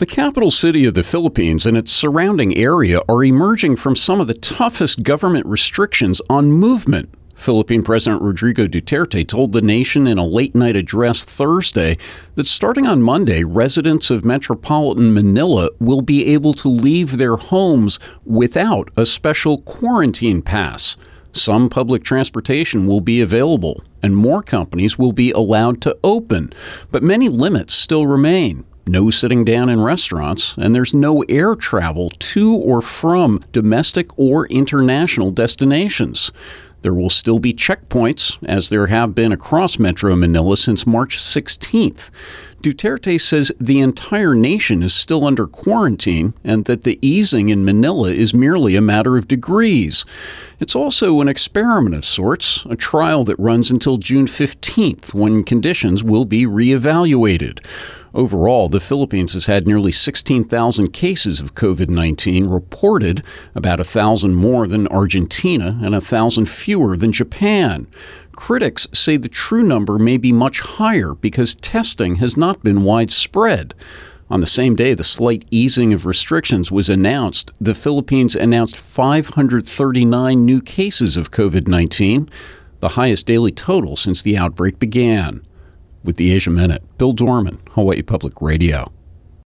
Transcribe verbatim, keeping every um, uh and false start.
The capital city of the Philippines and its surrounding area are emerging from some of the toughest government restrictions on movement. Philippine President Rodrigo Duterte told the nation in a late-night address Thursday that starting on Monday, residents of metropolitan Manila will be able to leave their homes without a special quarantine pass. Some public transportation will be available, and more companies will be allowed to open, but many limits still remain. No sitting down in restaurants, and there's no air travel to or from domestic or international destinations. There will still be checkpoints, as there have been across Metro Manila since March sixteenth. Duterte says the entire nation is still under quarantine and that the easing in Manila is merely a matter of degrees. It's also an experiment of sorts, a trial that runs until June fifteenth, when conditions will be reevaluated. Overall, the Philippines has had nearly sixteen thousand cases of COVID nineteen reported, about one thousand more than Argentina and one thousand fewer than Japan. Critics say the true number may be much higher because testing has not been widespread. On the same day the slight easing of restrictions was announced, the Philippines announced five hundred thirty-nine new cases of COVID nineteen, the highest daily total since the outbreak began. With the Asia Minute, Bill Dorman, Hawaii Public Radio.